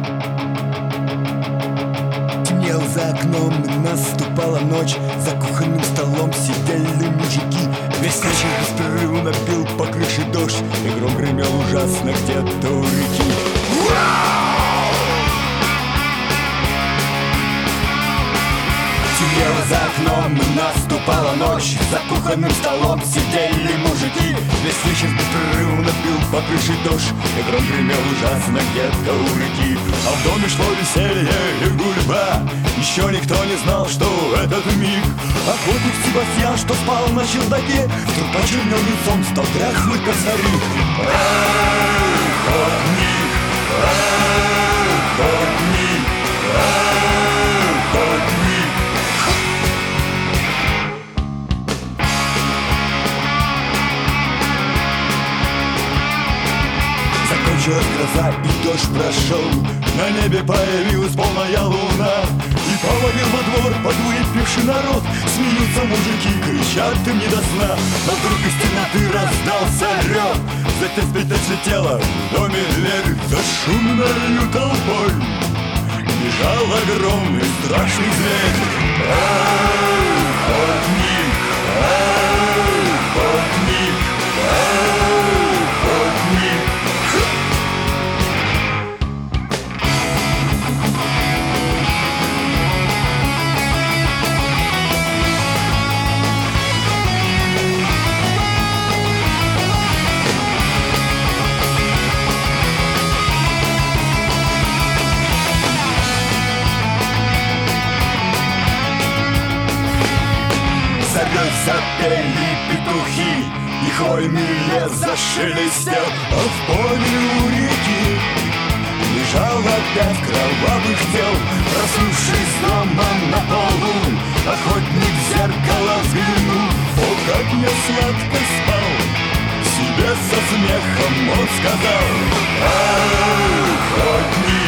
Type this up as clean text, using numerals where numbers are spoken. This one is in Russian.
Темнел за окном, и наступала ночь. За кухонным столом сидели мужики. Весь вечер беспрерывно бил по крыше дождь, и гром гремел ужасно где-то у реки. Темнело за окном, и наступала ночь. За кухонным столом сидели мужики. Весь вечер беспрерывно бил по крыше дождь, и гром гремел ужасно где-то у реки. А в доме шло веселье и гульба. Еще никто не знал, что в этот миг охотник Себастьян, что спал на чердаке, вдруг почернел лицом, стал дряхлый косарик. Охотник, охотник, охотник. Закончилась гроза, и дождь прошел. На небе появилась полная луна, и повалил во двор подвыпивший народ. Смеются мужики, кричат им не до сна. Но вдруг из темноты раздался рев. Затем вспять отлетела в доме дверь. За шумною толпой бежал огромный страшный зверь. Охотник, охотник, охотник. Запели петухи, и хвойный лес зашелестел. А в поле у реки лежал опять кровавых тел. Проснувшись дома на полу, охотник в зеркало взглянул. О, как я сладко спал! Себе со смехом он сказал: охотник,